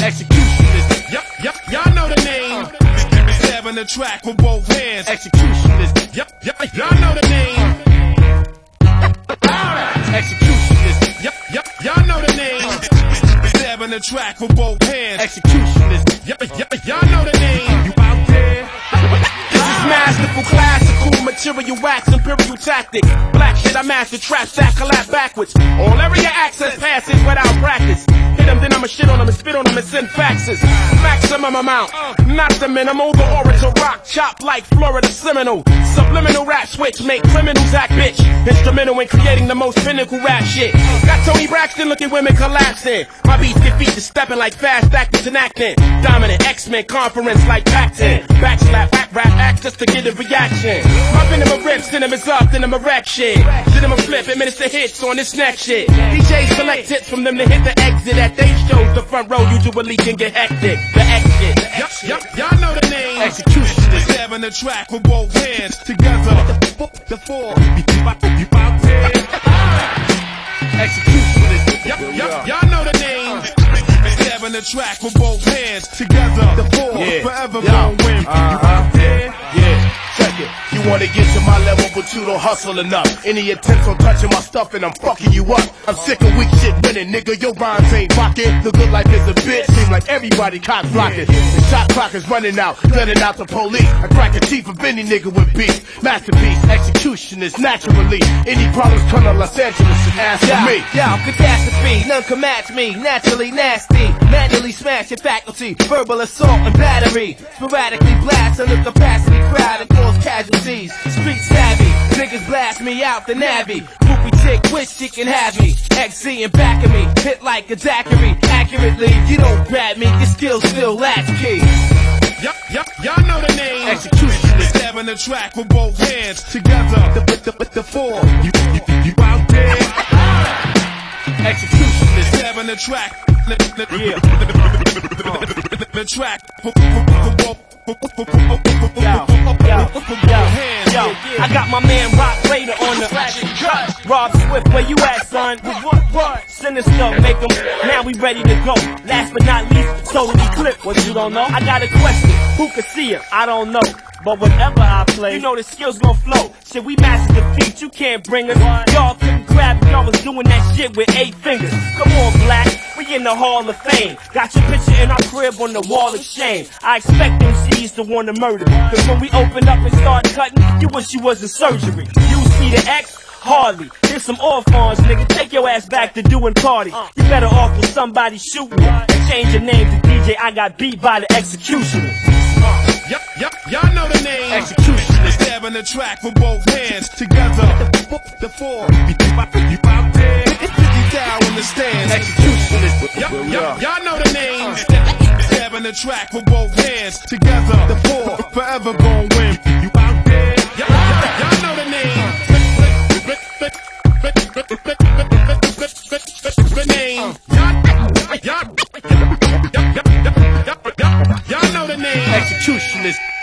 Executionist. Y'all know the name. Stabbing the track with both hands. Executionist. Y'all know the name. Executionist. Y'all know the name. Stabbing the track with both hands. Executionist. Y'all know the name. You out there? This is masterful, classical, material wax, imperial tactics. Black shit, I master trap, stack, collapse backwards. All area access passes without practice. Hit them, then I'ma shit on them and spit on them and send faxes. Maximum amount, not the minimal. The orator rock, chop like Florida Seminole. Subliminal rap switch, make criminals act bitch. Instrumental in creating the most pinnacle rap shit. Got Tony Braxton looking women collapsing. My beats get feet to stepping like fast actors and acting. Dominant X-Men conference like Pac-10. Backslap, rap act just to get a reaction. My venom rips, then is up, then I'm a wreck shit. Then I'm a flip, administer hits on this next shit. DJs select hits from them to hit the exit. At they shows, the front row usually can get hectic. The exit. Y'all know the name. Executionist. Stabbing the track with both hands together. The four. You out there? Executionist. Y'all know the name. Stabbing the track with both hands together. The four. Forever gon' win. You out there? Yeah. Check it. You wanna get to my level, but you don't hustle enough. Any attempts on touching my stuff and I'm fucking you up. I'm sick of weak shit winning, nigga. Your rhymes ain't rocking. The good life is a bitch. Seem like everybody cock blocking. The shot clock is running out, gunning out the police. I crack a teeth of any nigga with beef. Masterpiece, executionist, naturally. Any problems come to Los Angeles and ask for me. I'm catastrophe, none can match me. Naturally nasty, manually smash your faculty. Verbal assault and battery. Sporadically blast under capacity crowd and cause casualties. Street savvy, niggas blast me out the navvy. Groupie chick, wish she can have me. XZ in back of me, hit like a daiquiri. Accurately, you don't grab me, your skills still latchkey. Y'all know the name. Executionist. Stabbing the track with both hands together. The four. You out there? Executionist. Stabbing the track. The track. Yo, I got my man Rock Raider on the Rob Swift, where you at, son? What? Sinister, make 'em. Now we ready to go. Last but not least, totally clip. What you don't know? I got a question. Who could see it? I don't know. But whatever I play, you know the skills gon' flow. Shit, we mastered the feat, you can't bring us. Y'all couldn't grab me, y'all was doing that shit with 8 fingers. Come on, Black, we in the Hall of Fame. Got your picture in our crib on the wall of shame. I expect MCs to wanna murder me. Cause when we open up and start cutting, you wish you was in surgery. You see the X? Hardly. Here's some orphans, nigga. Take your ass back to doing party. You better off with somebody shooting you. And change your name to DJ I Got Beat by the Executioner. Y'all know the name. Executionist. Stabbing the track with both hands together. The four. You out there? You down in the stands. Executionist. Y'all know the name. Stabbing the track with both hands together. The four. Forever gon' win. You out there? Y'all know the name. Executionist.